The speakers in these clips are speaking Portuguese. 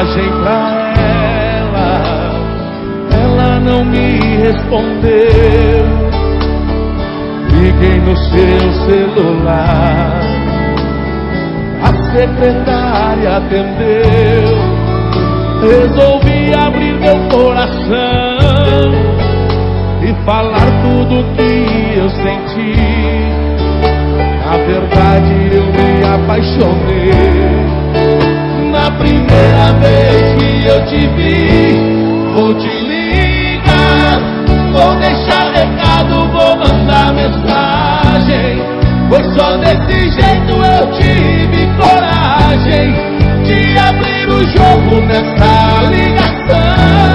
mensagem pra ela não me respondeu. Liguei no seu celular, a secretária atendeu. Resolvi abrir meu coração e falar tudo que eu senti. Na verdade eu me apaixonei. Na primeira vez que eu te vi, vou te ligar, vou deixar recado, vou mandar mensagem. Pois só desse jeito eu tive coragem de abrir o jogo nessa ligação.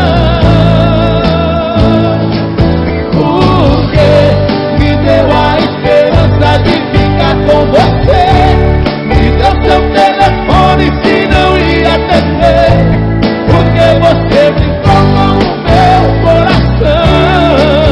Porque me deu a esperança de ficar com você. Me deu seu telefone se não ia atender. Porque você brincou com o meu coração.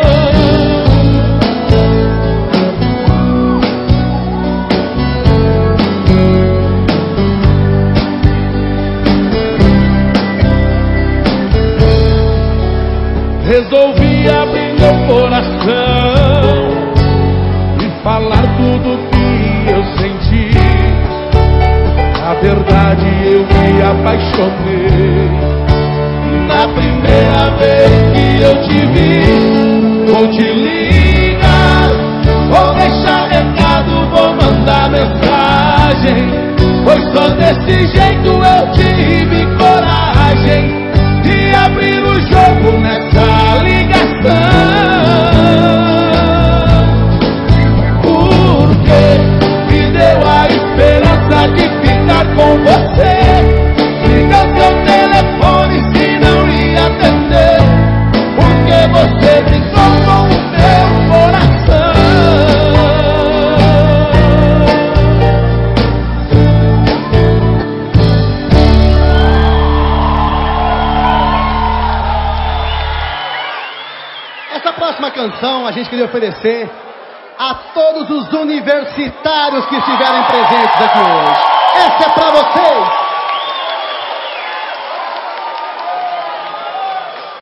Resolvi abrir meu coração e falar tudo que eu senti. Na verdade eu me apaixonei. Na primeira vez que eu te vi, vou te ligar, vou deixar recado, vou mandar mensagem. Pois só desse jeito eu tive coragem de abrir o jogo nessa ligação. Porque me deu a esperança de ficar com você. Liga seu telefone se não ia atender. Porque você brincou com o meu coração. Essa próxima canção a gente queria oferecer a todos os universitários que estiverem presentes aqui hoje. Essa é pra vocês!